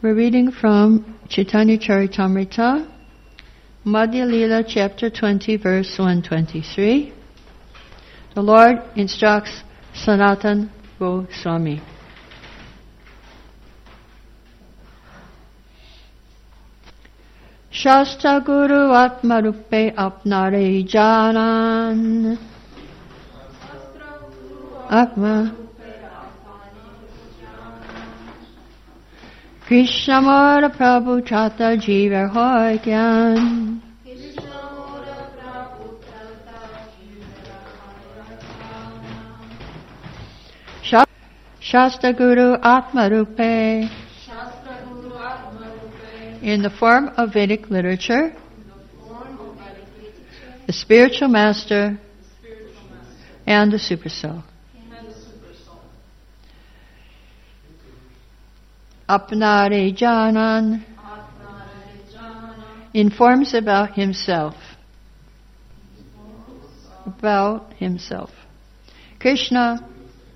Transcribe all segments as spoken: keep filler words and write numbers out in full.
We're reading from Chaitanya Charitamrita, Madhya Lila, chapter twenty, verse one twenty-three. The Lord instructs Sanatana Goswami. Shastra Guru Atma Rupe Apnare Janan Atma Krishna Mora Prabhu Chata Jiva Hoy Gyan Shastra Guru Atma Rupe in the form of Vedic literature, the spiritual master, and the supersoul. Apnare Janan informs about himself. About himself. Krishna,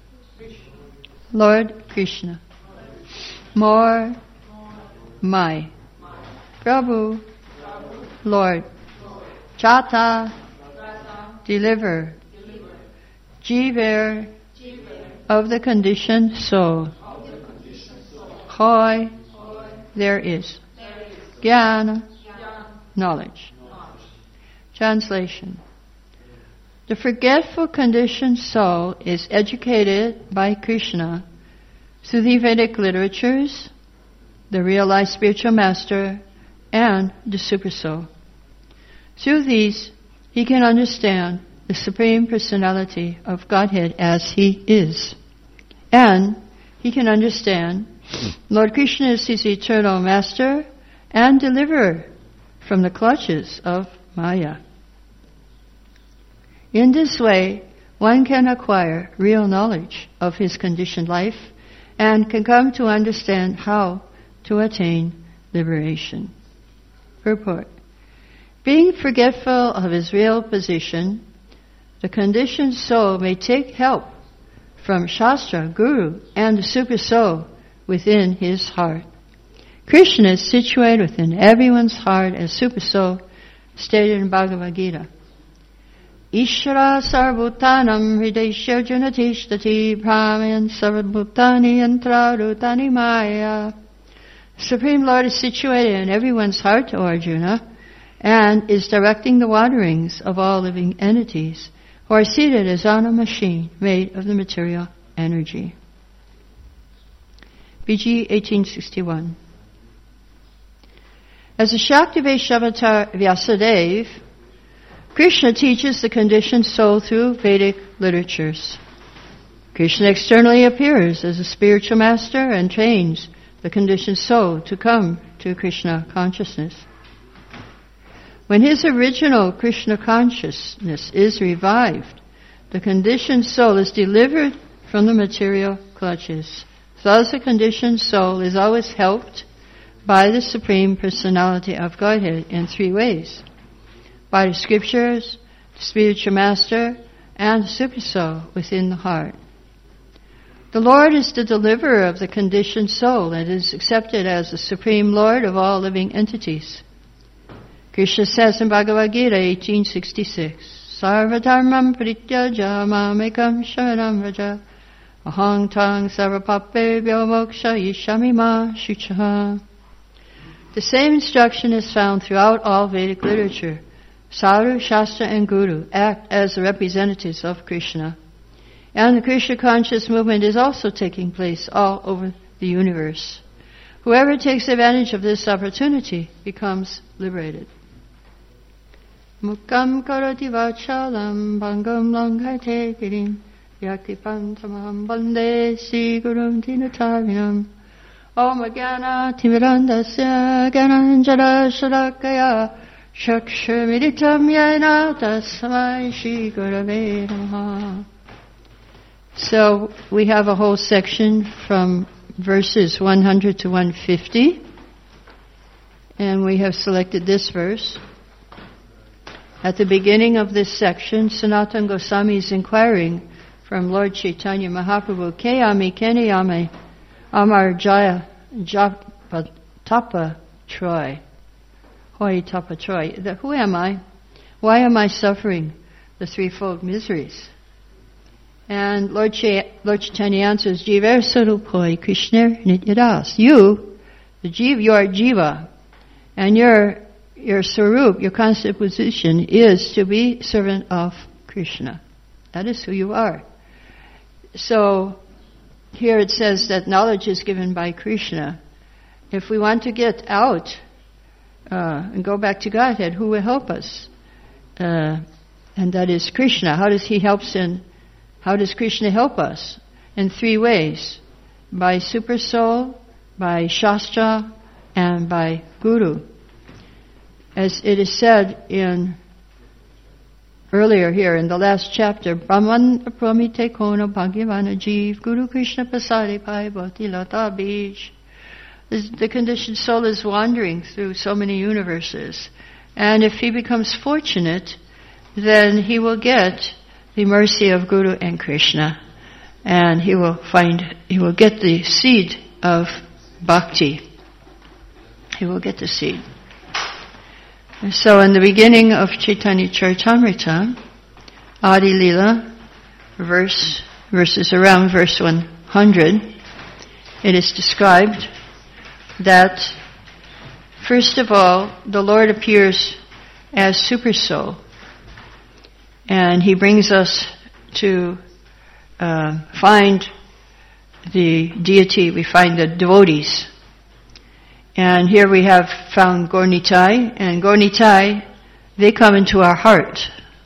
Lord Krishna. More, my. Prabhu, Lord. Chata, deliver. Jiver, of the conditioned soul. Hoy, there is. Jnana, knowledge. Translation. The forgetful conditioned soul is educated by Krishna through the Vedic literatures, the realized spiritual master, and the supersoul. Through these, he can understand the Supreme Personality of Godhead as he is. And he can understand Lord Krishna is his eternal master and deliverer from the clutches of Maya. In this way, one can acquire real knowledge of his conditioned life and can come to understand how to attain liberation. Purport. Being forgetful of his real position, the conditioned soul may take help from Shastra, Guru, and the Super Soul within his heart. Krishna is situated within everyone's heart as Super Soul, stated in Bhagavad Gita. Ishvara sarvbhutanam hrideshya junatishtati brahman sarvbhutani yantrarutani maya. The Supreme Lord is situated in everyone's heart, O Arjuna, and is directing the wanderings of all living entities who are seated as on a machine made of the material energy. B G eighteen sixty-one. As a Shakti-based avatar Vyasadeva, Krishna teaches the conditioned soul through Vedic literatures. Krishna externally appears as a spiritual master and trains the conditioned soul to come to Krishna consciousness. When his original Krishna consciousness is revived, the conditioned soul is delivered from the material clutches. Thus the conditioned soul is always helped by the Supreme Personality of Godhead in three ways. By the scriptures, the spiritual master, and the super soul within the heart. The Lord is the deliverer of the conditioned soul and is accepted as the Supreme Lord of all living entities. Krishna says in Bhagavad Gita eighteen sixty-six, Sarvadharmam prityaja mamekam sharanam raja ahang tang sarvapapebhyo moksha yishami ma shuchaha. The same instruction is found throughout all Vedic literature. Sadhu, Shastra, and Guru act as the representatives of Krishna. And the Krishna conscious movement is also taking place all over the universe. Whoever takes advantage of this opportunity becomes liberated. Mukam karati vachalam bhangam langhate girim yaktipantamaham bande si gurum dinatarinam om agana timirandasya gananjara sharakaya Shakshamiditam yana tasmai shri gurave namaha. So we have a whole section from verses one hundred to one fifty. And we have selected this verse. At the beginning of this section, Sanatana Goswami is inquiring from Lord Chaitanya Mahaprabhu, Ke ami kene ame amar jaya but tapa Troy. Hoi tapa Troy. The, who am I? Why am I suffering the threefold miseries? And Lord, Ch- Lord Chaitanya answers, Jiva Sarupoi Krishna Nityadas. You, the Jiva, you are Jiva, and your your Sarup, your constant position is to be servant of Krishna. That is who you are. So, here it says that knowledge is given by Krishna. If we want to get out uh, and go back to Godhead, who will help us? Uh, and that is Krishna. How does He help in? How does Krishna help us? In three ways: by Super Soul, by Shastra, and by Guru. As it is said in earlier here in the last chapter, Brahman Pramite Kona Bhagavana Jeev Guru Krishna Pasade Pai Bhakti Lata Bij. The conditioned soul is wandering through so many universes, and if he becomes fortunate, then he will get the mercy of Guru and Krishna, and he will find, he will get the seed of bhakti. He will get the seed. And so in the beginning of Chaitanya Charitamrita, Adi Lila, verse, verses around verse one hundred, it is described that first of all, the Lord appears as Super Soul, and He brings us to uh, find the deity, we find the devotees. And here we have found Gaur-Nitai, and Gaur-Nitai, they come into our heart.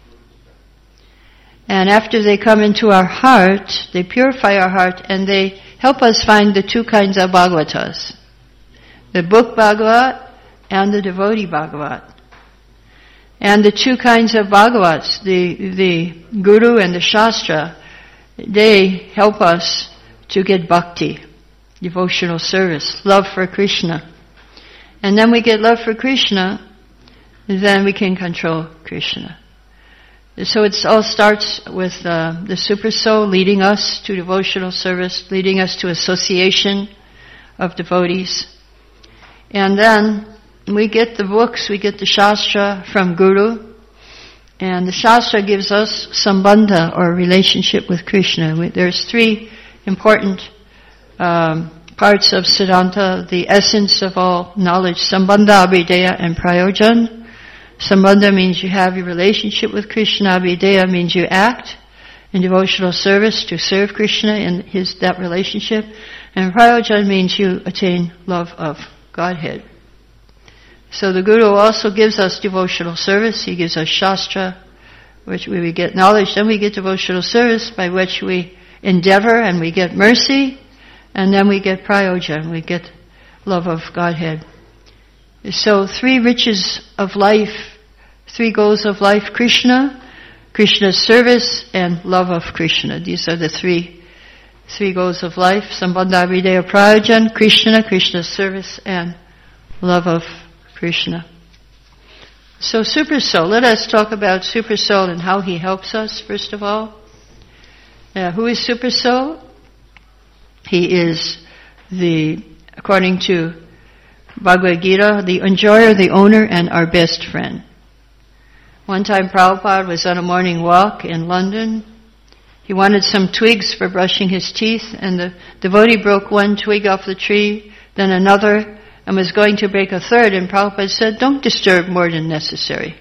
And after they come into our heart, they purify our heart, and they help us find the two kinds of Bhagavatas. The book Bhagavat and the devotee Bhagavat. And the two kinds of Bhagavats, the, the Guru and the Shastra, they help us to get bhakti, devotional service, love for Krishna. And then we get love for Krishna, then we can control Krishna. So it all starts with uh, the Super Soul leading us to devotional service, leading us to association of devotees. And then we get the books, we get the Shastra from Guru, and the Shastra gives us sambandha, or relationship with Krishna. We, there's three important um, parts of Siddhanta, the essence of all knowledge: sambandha, abhideya, and prayojan. Sambandha means you have your relationship with Krishna. Abhideya means you act in devotional service to serve Krishna in his that relationship. And prayojan means you attain love of Godhead. So the Guru also gives us devotional service. He gives us Shastra, which we get knowledge. Then we get devotional service, by which we endeavor and we get mercy. And then we get prayojan, we get love of Godhead. So three riches of life, three goals of life: Krishna, Krishna's service, and love of Krishna. These are the three three goals of life: sambandha, abhideya, prayojan, Krishna, Krishna's service, and love of Krishna. So Super Soul, let us talk about Super Soul and how he helps us, first of all. Uh, who is Super Soul? He is the, according to Bhagavad Gita, the enjoyer, the owner, and our best friend. One time Prabhupada was on a morning walk in London. He wanted some twigs for brushing his teeth, and the devotee broke one twig off the tree, then another, and was going to break a third, and Prabhupada said, "Don't disturb more than necessary."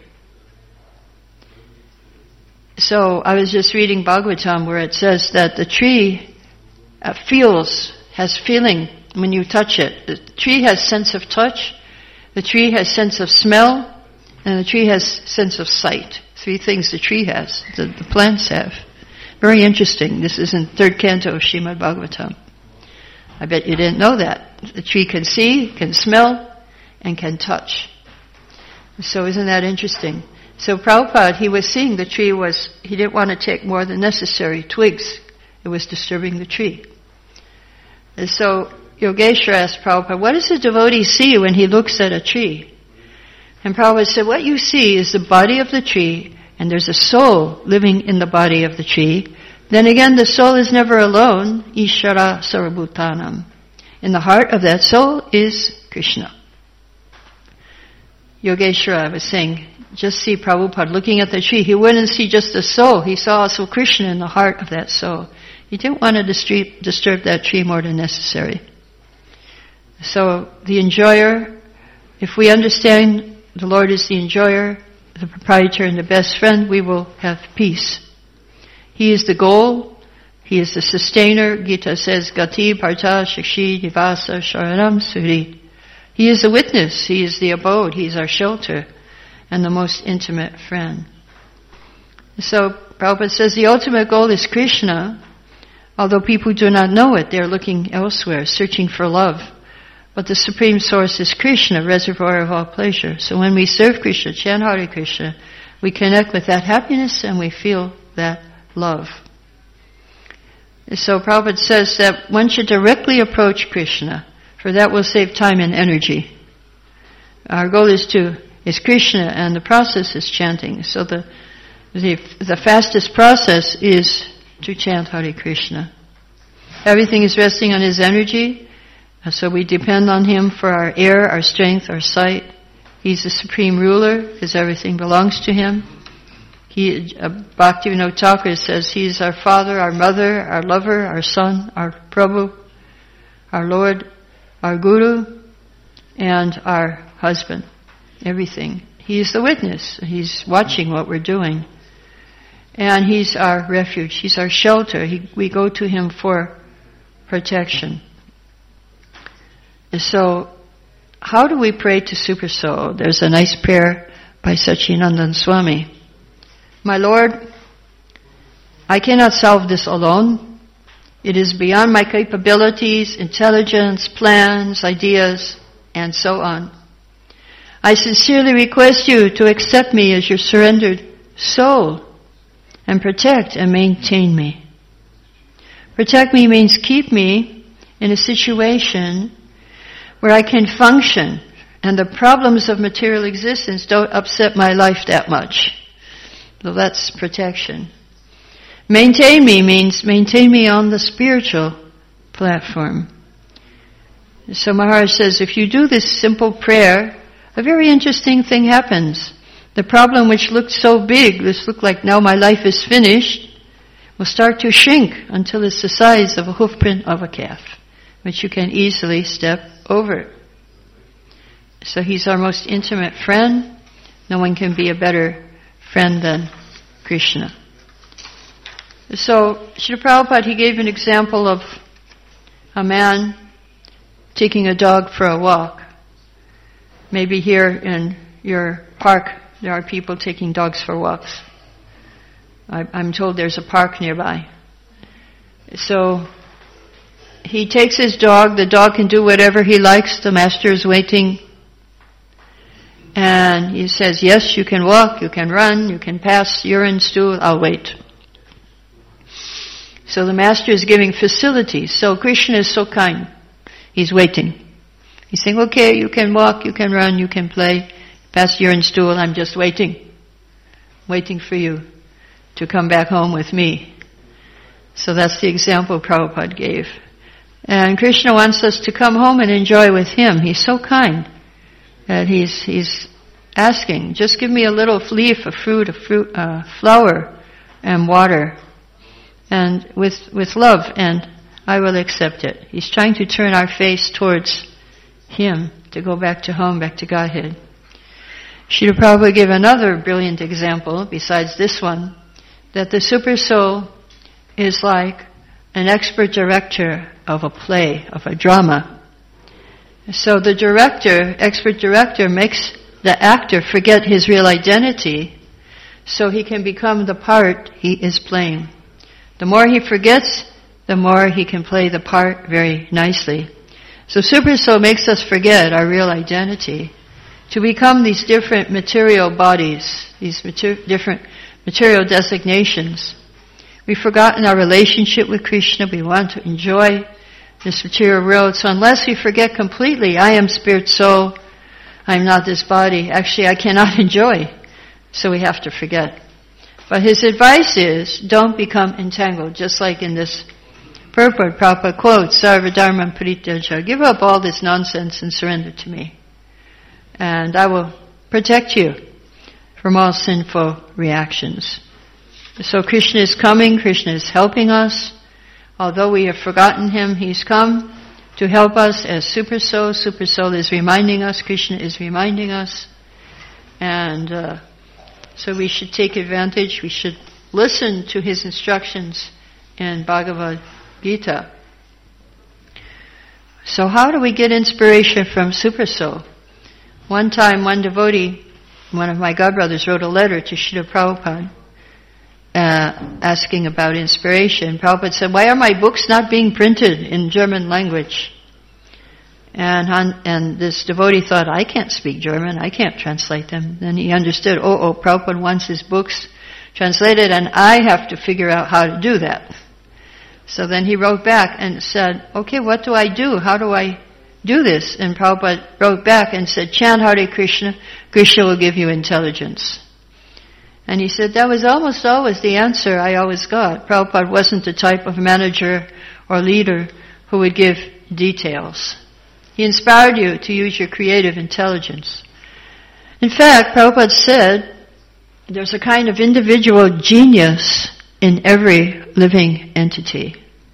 So I was just reading Bhagavatam, where it says that the tree uh, feels, has feeling when you touch it. The tree has sense of touch, the tree has sense of smell, and the tree has sense of sight. Three things the tree has, the, the plants have. Very interesting. This is in third canto of Srimad Bhagavatam. I bet you didn't know that. The tree can see, can smell, and can touch. So isn't that interesting? So Prabhupada, he was seeing the tree was, he didn't want to take more than necessary twigs. It was disturbing the tree. And so Yogeshwara asked Prabhupada, what does a devotee see when he looks at a tree? And Prabhupada said, what you see is the body of the tree, and there's a soul living in the body of the tree. Then again, the soul is never alone. Ishara Sarvabhutanam. In the heart of that soul is Krishna. Yogeshwara was saying, just see Prabhupada looking at the tree. He wouldn't see just the soul. He saw also Krishna in the heart of that soul. He didn't want to disturb, disturb that tree more than necessary. So the enjoyer, if we understand the Lord is the enjoyer, the proprietor and the best friend, we will have peace. He is the goal. He is the sustainer. Gita says, Gati Partha Shakshi Nivasa Sharanam Suri. He is the witness. He is the abode. He is our shelter and the most intimate friend. So Prabhupada says the ultimate goal is Krishna. Although people do not know it, they are looking elsewhere, searching for love. But the supreme source is Krishna, reservoir of all pleasure. So when we serve Krishna, chant Hare Krishna, we connect with that happiness and we feel that love. So Prabhupada says that one should directly approach Krishna, for that will save time and energy. Our goal is to is Krishna, and the process is chanting. So the the, the fastest process is to chant Hare Krishna. Everything is resting on His energy, so we depend on Him for our air, our strength, our sight. He's the supreme ruler, because everything belongs to Him. He, uh, Bhaktivinoda Thakur says He is our Father, our Mother, our Lover, our Son, our Prabhu, our Lord, our Guru, and our Husband. Everything. He is the witness. He's watching what we're doing. And He's our refuge. He's our shelter. He, we go to Him for protection. So, how do we pray to Super Soul? There's a nice prayer by Satchidananda Swami. My Lord, I cannot solve this alone. It is beyond my capabilities, intelligence, plans, ideas, and so on. I sincerely request you to accept me as your surrendered soul and protect and maintain me. Protect me means keep me in a situation where I can function and the problems of material existence don't upset my life that much. So that's protection. Maintain me means maintain me on the spiritual platform. So Maharaj says, if you do this simple prayer, a very interesting thing happens. The problem which looked so big, this looked like now my life is finished, will start to shrink until it's the size of a hoof print of a calf, which you can easily step over. So He's our most intimate friend. No one can be a better friend than Krishna. So Srila Prabhupada, he gave an example of a man taking a dog for a walk. Maybe here in your park there are people taking dogs for walks. I, I'm told there's a park nearby. So he takes his dog. The dog can do whatever he likes. The master is waiting. And he says, yes, you can walk, you can run, you can pass urine, stool, I'll wait. So the master is giving facilities. So Krishna is so kind. He's waiting. He's saying, okay, you can walk, you can run, you can play, pass urine, stool, I'm just waiting. Waiting for you to come back home with me. So that's the example Prabhupada gave. And Krishna wants us to come home and enjoy with Him. He's so kind that He's He's asking, just give me a little leaf, a fruit, a fruit, uh, flower, and water, and with with love, and I will accept it. He's trying to turn our face towards Him, to go back to home, back to Godhead. Srila Prabhupada gave another brilliant example, besides this one, that the Super Soul is like an expert director of a play, of a drama. So the director, expert director, makes the actor forget his real identity so he can become the part he is playing. The more he forgets, the more he can play the part very nicely. So Super Soul makes us forget our real identity to become these different material bodies, these mater- different material designations. We've forgotten our relationship with Krishna. We want to enjoy this material world. So unless we forget completely, I am spirit soul, I'm not this body, actually I cannot enjoy. So we have to forget. But his advice is, don't become entangled, just like in this Prabhupada, Prabhupada quotes, Sarvadharman Parityaja, give up all this nonsense and surrender to me. And I will protect you from all sinful reactions. So Krishna is coming, Krishna is helping us. Although we have forgotten him, he's come to help us as Super Soul. Super Soul is reminding us, Krishna is reminding us. And uh, so we should take advantage, we should listen to his instructions in Bhagavad Gita. So how do we get inspiration from Super Soul? One time, one devotee, one of my godbrothers, wrote a letter to Srila Prabhupada uh, asking about inspiration. Prabhupada said, why are my books not being printed in German language? And on, and this devotee thought, I can't speak German, I can't translate them. Then he understood, oh, oh, Prabhupada wants his books translated and I have to figure out how to do that. So then he wrote back and said, okay, what do I do? How do I do this? And Prabhupada wrote back and said, chant Hare Krishna, Krishna will give you intelligence. And he said, that was almost always the answer I always got. Prabhupada wasn't the type of manager or leader who would give details. He inspired you to use your creative intelligence. In fact, Prabhupada said, there's a kind of individual genius in every living entity.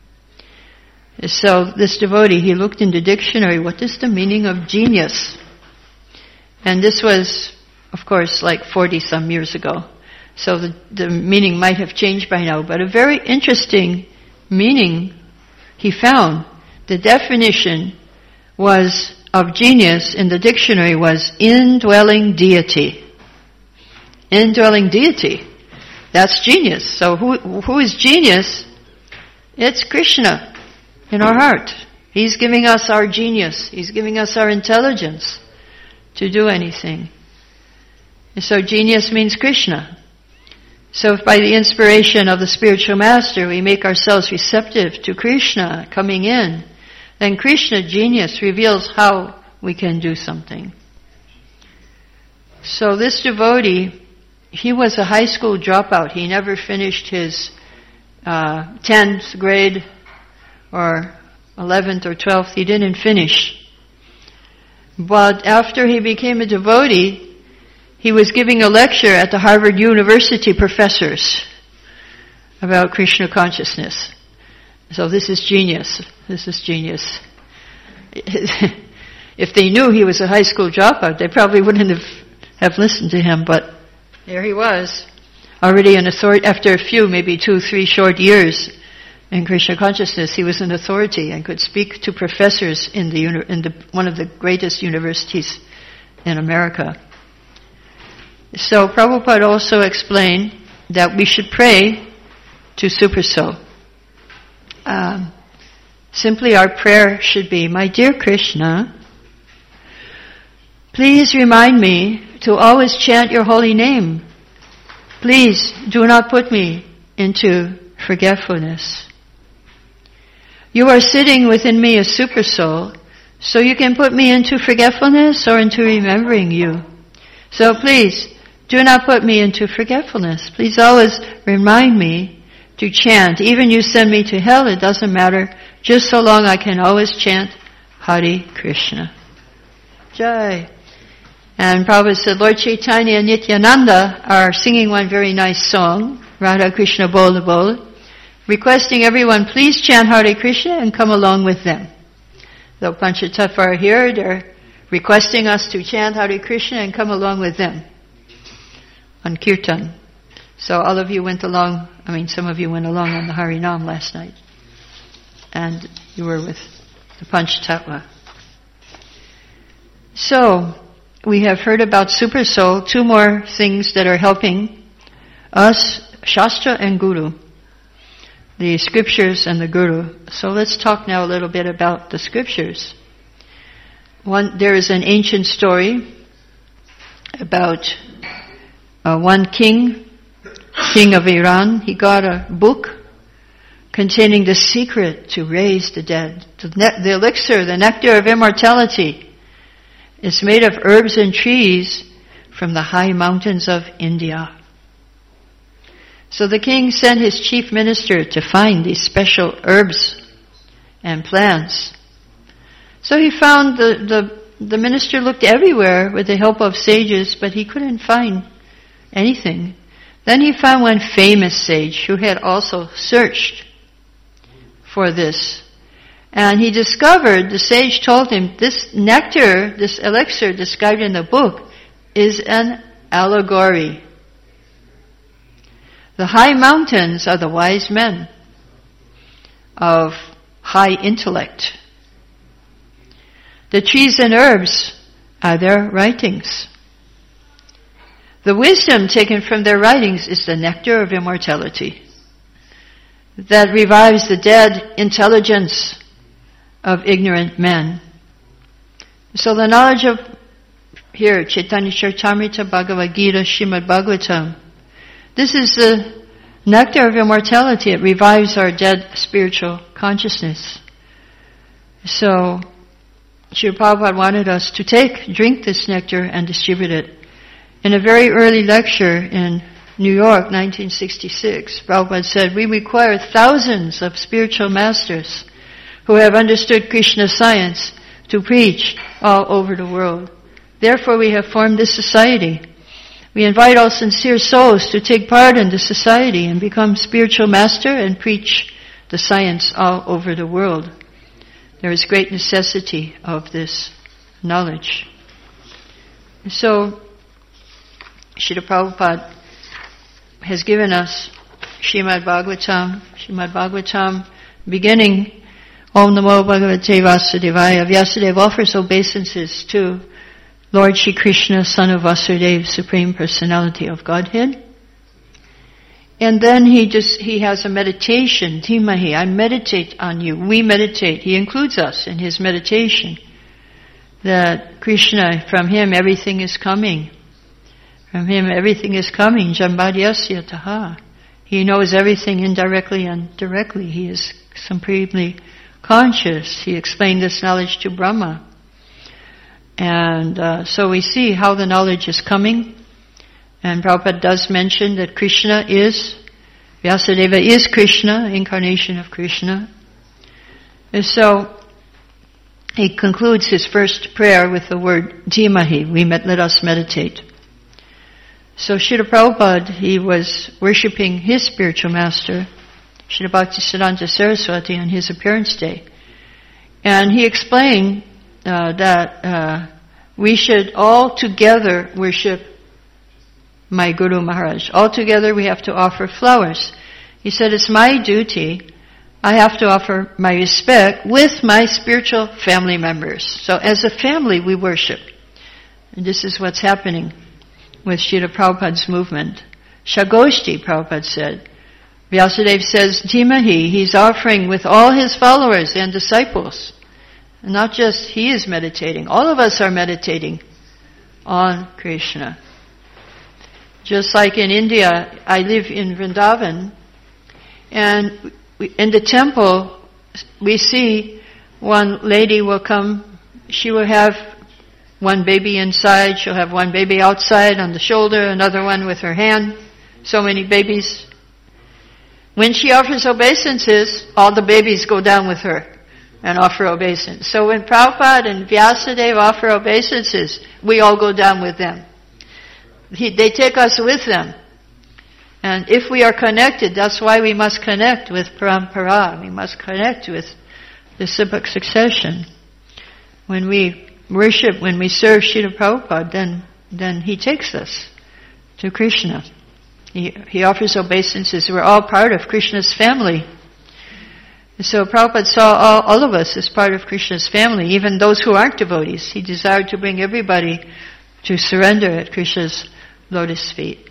So this devotee, he looked in the dictionary, what is the meaning of genius? And this was, of course, like forty some years ago. So the, the meaning might have changed by now, but a very interesting meaning he found. The definition was of genius in the dictionary was indwelling deity. Indwelling deity. That's genius. So who who is genius? It's Krishna in our heart. He's giving us our genius. He's giving us our intelligence to do anything. And so genius means Krishna. So if by the inspiration of the spiritual master we make ourselves receptive to Krishna coming in, then Krishna, genius, reveals how we can do something. So this devotee, he was a high school dropout. He never finished his uh, tenth grade or eleventh or twelfth. He didn't finish. But after he became a devotee, he was giving a lecture at the Harvard University professors about Krishna consciousness. So this is genius. This is genius. If they knew he was a high school dropout, they probably wouldn't have, have listened to him, but there he was, already an authority. After a few, maybe two, three short years in Krishna consciousness, he was an authority and could speak to professors in the in the, one of the greatest universities in America. So Prabhupada also explained that we should pray to Super Soul. Um, simply our prayer should be, my dear Krishna, please remind me to always chant your holy name. Please do not put me into forgetfulness. You are sitting within me as Super Soul, so you can put me into forgetfulness or into remembering you. So please, do not put me into forgetfulness. Please always remind me to chant. Even you send me to hell, it doesn't matter. Just so long I can always chant Hare Krishna. Jai. And Prabhupada said, Lord Chaitanya and Nityananda are singing one very nice song, Radha Krishna Bola Bola, requesting everyone please chant Hare Krishna and come along with them. The Panchatattva are here, they're requesting us to chant Hare Krishna and come along with them on Kirtan. So all of you went along, I mean some of you went along on the Harinam last night. And you were with the Panchatattva. So, we have heard about Super Soul, two more things that are helping us, Shastra and Guru. The scriptures and the Guru. So let's talk now a little bit about the scriptures. One, there is an ancient story about uh, one king, king of Iran. He got a book containing the secret to raise the dead. The, ne- the elixir, the nectar of immortality, is made of herbs and trees from the high mountains of India. So the king sent his chief minister to find these special herbs and plants. So he found the, the, the minister looked everywhere with the help of sages, but he couldn't find anything. Then he found one famous sage who had also searched for this. And he discovered, the sage told him, this nectar, this elixir described in the book, is an allegory. The high mountains are the wise men of high intellect. The trees and herbs are their writings. The wisdom taken from their writings is the nectar of immortality that revives the dead intelligence of ignorant men. So the knowledge of, here, Chaitanya Charitamrita, Bhagavad Gita, Srimad Bhagavatam, this is the nectar of immortality. It revives our dead spiritual consciousness. So, Srila Prabhupada wanted us to take, drink this nectar and distribute it. In a very early lecture in New York, nineteen sixty-six, Prabhupada said, we require thousands of spiritual masters who have understood Krishna science to preach all over the world. Therefore we have formed this society. We invite all sincere souls to take part in the society and become spiritual master and preach the science all over the world. There is great necessity of this knowledge. So, Srila Prabhupada has given us Srimad Bhagavatam, Srimad Bhagavatam, beginning, Om Namo Bhagavate Vasudevaya. Vyasadeva offers obeisances to Lord Shri Krishna, son of Vasudeva, Supreme Personality of Godhead. And then he just, he has a meditation, Dhimahi, I meditate on you. We meditate. He includes us in his meditation. That Krishna, from him everything is coming. From him everything is coming. Jambhadyasya taha. He knows everything indirectly and directly. He is supremely conscious. He explained this knowledge to Brahma. And uh, so we see how the knowledge is coming. And Prabhupada does mention that Krishna is, Vyasadeva is Krishna, incarnation of Krishna. And so he concludes his first prayer with the word Dhimahi. We met, let us meditate. So Srila Prabhupada, he was worshipping his spiritual master, Srila Bhaktisiddhanta Saraswati, on his appearance day. And he explained uh, that uh, we should all together worship my Guru Maharaj. All together we have to offer flowers. He said, it's my duty. I have to offer my respect with my spiritual family members. So as a family we worship. And this is what's happening with Srila Prabhupada's movement. Shagoshti, Prabhupada said. Vyasadeva says, Dhimahi, he's offering with all his followers and disciples. And not just he is meditating. All of us are meditating on Krishna. Just like in India, I live in Vrindavan, and we, in the temple, we see one lady will come, she will have one baby inside, she'll have one baby outside on the shoulder, another one with her hand, so many babies. When she offers obeisances, all the babies go down with her and offer obeisance. So when Prabhupada and Vyasadeva offer obeisances, we all go down with them. He, they take us with them. And if we are connected, that's why we must connect with Parampara. We must connect with the Disciplic succession. When we worship, when we serve Srila Prabhupada, then, then he takes us to Krishna. He, he offers obeisances. We're all part of Krishna's family. So Prabhupada saw all, all of us as part of Krishna's family, even those who aren't devotees. He desired to bring everybody to surrender at Krishna's lotus feet.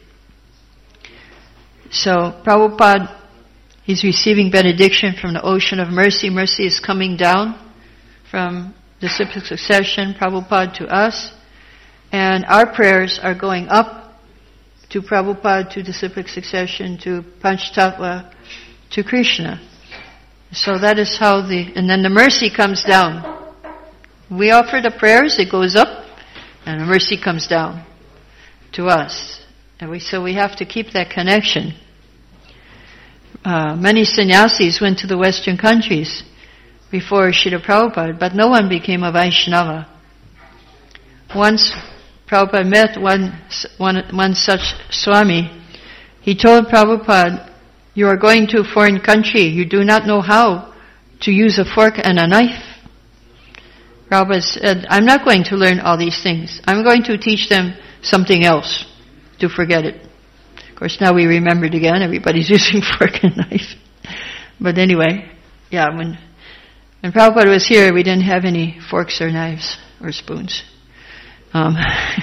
So Prabhupada, he's receiving benediction from the ocean of mercy. Mercy is coming down from the disciplic succession, Prabhupada to us. And our prayers are going up to Prabhupada, to disciplic succession, to Panchtattva, to Krishna. So that is how the, and then the mercy comes down. We offer the prayers, it goes up, and the mercy comes down to us. And we, so we have to keep that connection. Uh, many sannyasis went to the Western countries before Srila Prabhupada, but no one became a Vaishnava. Once Prabhupada met one, one, one such Swami, he told Prabhupada, "You are going to a foreign country, you do not know how to use a fork and a knife." Prabhupada said, "I'm not going to learn all these things. I'm going to teach them something else to forget it." Of course, now we remembered again, everybody's using fork and knife. But anyway, yeah, when, when Prabhupada was here, we didn't have any forks or knives or spoons. Um,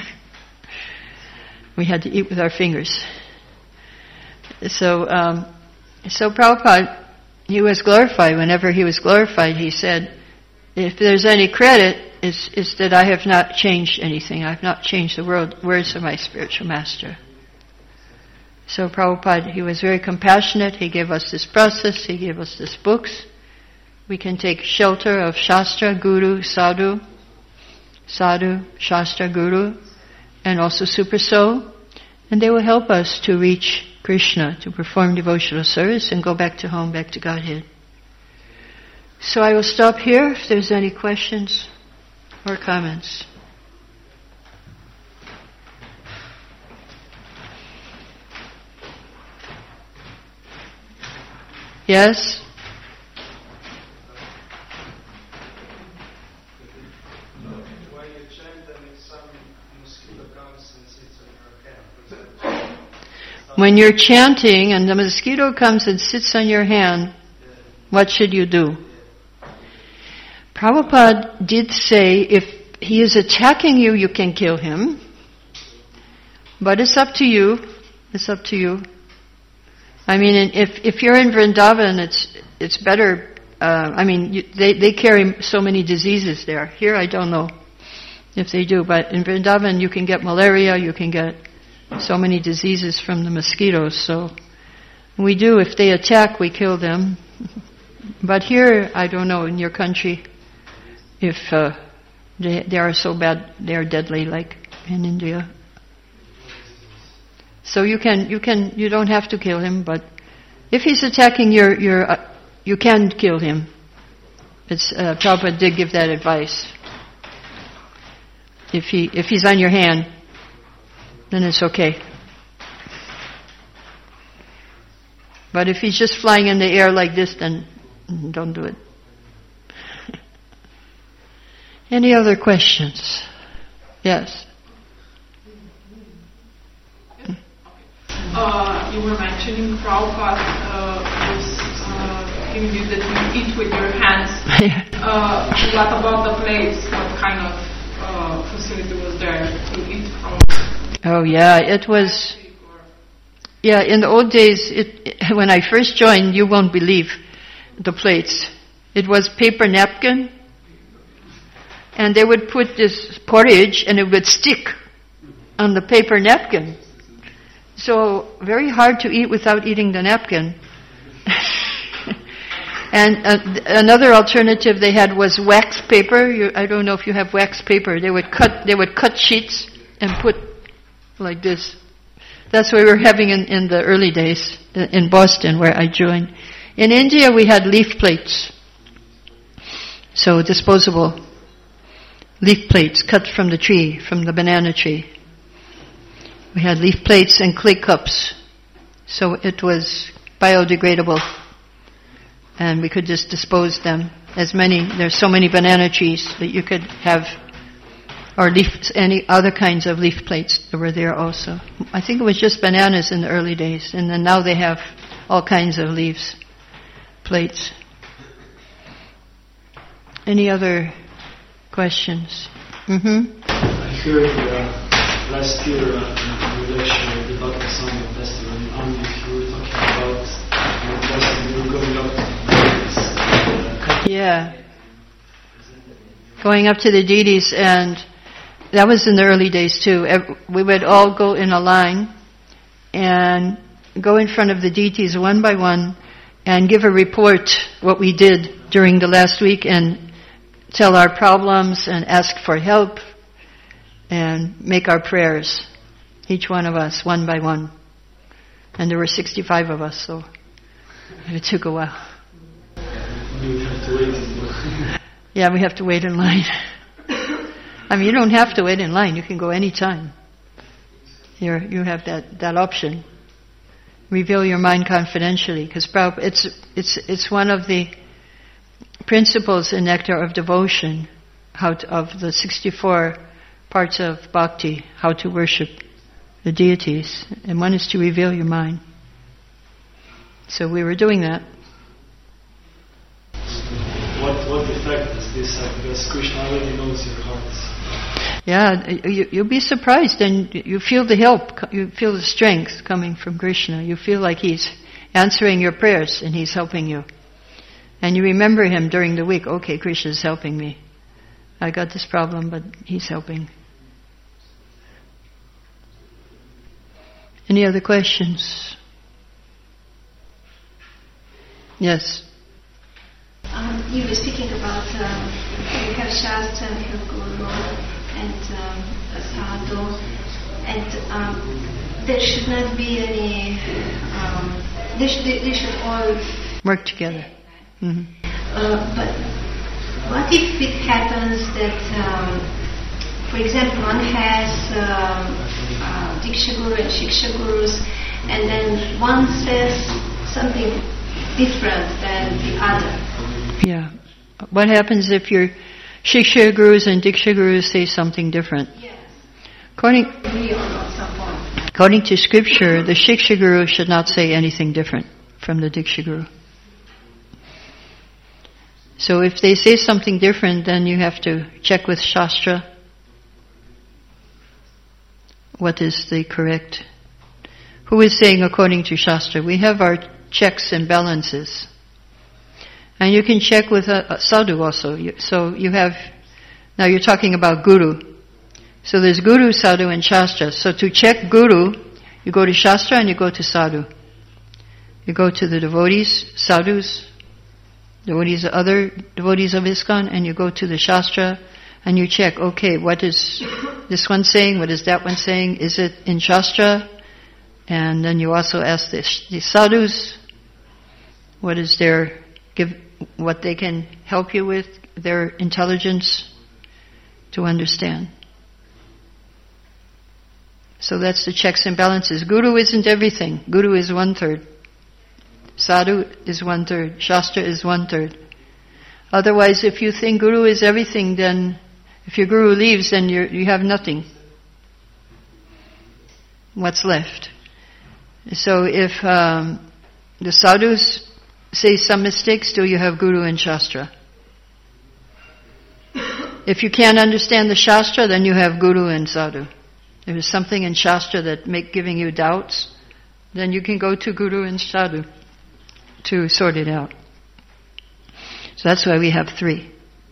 we had to eat with our fingers. So, um, so Prabhupada, he was glorified. Whenever he was glorified, he said, if there's any credit, it's, it's that I have not changed anything. I have not changed the world, words of my spiritual master. So Prabhupada, he was very compassionate. He gave us this process. He gave us these books. We can take shelter of Shastra, Guru, Sadhu, Sadhu, Shastra, Guru, and also Super Soul. And they will help us to reach Krishna, to perform devotional service and go back to home, back to Godhead. So I will stop here if there's any questions or comments. Yes? When you chant, then if some mosquito comes and sits on your hand. When you're chanting and the mosquito comes and sits on your hand, what should you do? Prabhupada did say if he is attacking you, you can kill him. But it's up to you. It's up to you. I mean, if if you're in Vrindavan, it's it's better. Uh, I mean, you, they they carry so many diseases there. Here, I don't know if they do, but in Vrindavan, you can get malaria. You can get so many diseases from the mosquitoes. So we do. If they attack, we kill them. But here, I don't know. In your country, if uh, they they are so bad, they are deadly, like in India. So you can, you can, you don't have to kill him, but if he's attacking your, your, uh, you can kill him. It's, uh, Prabhupada did give that advice. If he, if he's on your hand, then it's okay. But if he's just flying in the air like this, then don't do it. Any other questions? Yes. Uh, you were mentioning Prabhupada uh, was uh, giving you that you eat with your hands. uh, what about the plates? What kind of uh, facility was there to eat from? Oh yeah, it was. Yeah, in the old days, it, when I first joined, you won't believe the plates. It was paper napkin, and they would put this porridge, and it would stick on the paper napkin. So, very hard to eat without eating the napkin. And uh, another alternative they had was wax paper. You, I don't know if you have wax paper. They would cut, they would cut sheets and put like this. That's what we were having in, in the early days in Boston, where I joined. In India, we had leaf plates. So, disposable leaf plates cut from the tree, from the banana tree. We had leaf plates and clay cups, so it was biodegradable, and we could just dispose them. As many, there's so many banana trees that you could have, or leaf, any other kinds of leaf plates that were there also. I think it was just bananas in the early days, and then now they have all kinds of leaves, plates. Any other questions? Mm-hmm. I heard uh, last year uh, in the lecture at the Bhakti Sangha Festival in Amritsar, you were talking about uh, you were going up to the deities. Yeah. Going up to the deities, and that was in the early days too. We would all go in a line and go in front of the deities one by one and give a report what we did during the last week and tell our problems and ask for help and make our prayers, each one of us, one by one. And there were sixty-five of us, so it took a while. You have to wait. Yeah, we have to wait in line. I mean, you don't have to wait in line. You can go anytime. You're, you have that, that option. Reveal your mind confidentially, because it's it's it's one of the principles in Nectar of Devotion, how to, of the sixty-four parts of bhakti, how to worship the deities, and one is to reveal your mind. So we were doing that. What what effect does this have? Because Krishna already knows your heart. Yeah, you, you'll be surprised, and you feel the help, you feel the strength coming from Krishna. You feel like He's answering your prayers and He's helping you. And you remember Him during the week. Okay, Krishna's helping me. I got this problem, but He's helping. Any other questions? Yes. Um, you were speaking about um, we have Shastra, we have Guru, and um, Sadhu, and um, there should not be any. Um, they, should, they should all work together. Mm-hmm. Uh, but what if it happens that, um, for example, one has um, uh, Diksha Guru and Shiksha Gurus, and then one says something different than the other? Yeah. What happens if your Shiksha Gurus and Diksha Gurus say something different? Yes. According, Agree on at some point. According to Scripture, the Shiksha Guru should not say anything different from the Diksha Guru. So if they say something different, then you have to check with Shastra. What is the correct? Who is saying according to Shastra? We have our checks and balances. And you can check with a, a sadhu also. You, so you have, now you're talking about guru. So there's guru, sadhu, and shastra. So to check guru, you go to shastra and you go to sadhu. You go to the devotees, sadhus, devotees, other devotees of ISKCON, and you go to the shastra and you check, okay, what is this one saying? What is that one saying? Is it in shastra? And then you also ask the, the sadhus, what is their, give, what they can help you with, their intelligence to understand. So that's the checks and balances. Guru isn't everything. Guru is one third. Sadhu is one third. Shastra is one third. Otherwise, if you think Guru is everything, then if your Guru leaves, then you're, you have nothing. What's left? So if um, the sadhus say some mistakes, still you have Guru and Shastra. If you can't understand the Shastra, then you have Guru and Sadhu. If there's something in Shastra that make giving you doubts, then you can go to Guru and Sadhu to sort it out. So that's why we have three.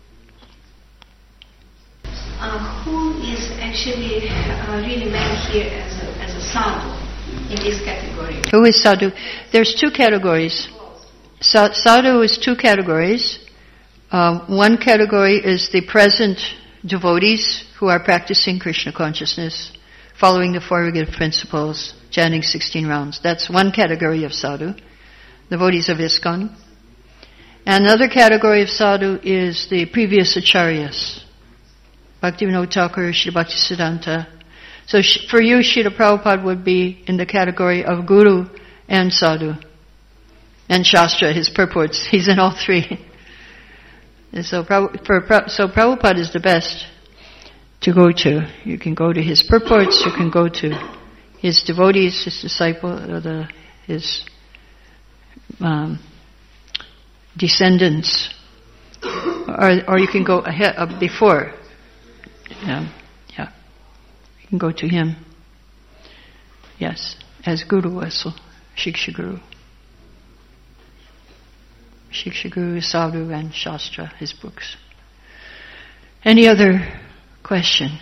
Uh, who is actually uh, really meant here as a, as a sadhu in this category? Who is sadhu? There's two categories. Sa- sadhu is two categories. Uh, one category is the present devotees who are practicing Krishna consciousness, following the four regulative principles, chanting sixteen rounds. That's one category of sadhu, devotees of ISKCON. And another category of sadhu is the previous acharyas, Bhaktivinoda Thakur, Srila Bhaktisiddhanta. So sh- for you, Srila Prabhupada would be in the category of guru and sadhu. And Shastra, his purports, he's in all three. And so, for, so Prabhupada is the best to go to. You can go to his purports, you can go to his devotees, his disciples, or the, his um, descendants, or, or you can go ahead uh, before. Yeah, yeah, you can go to him. Yes, as Guru also, Shiksha Guru. Shiksha Guru, Sadhu, and Shastra, his books. Any other question?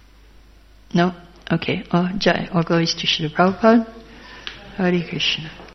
No? Okay. Oh, Jai. All glories to Srila Prabhupada. Hare Krishna.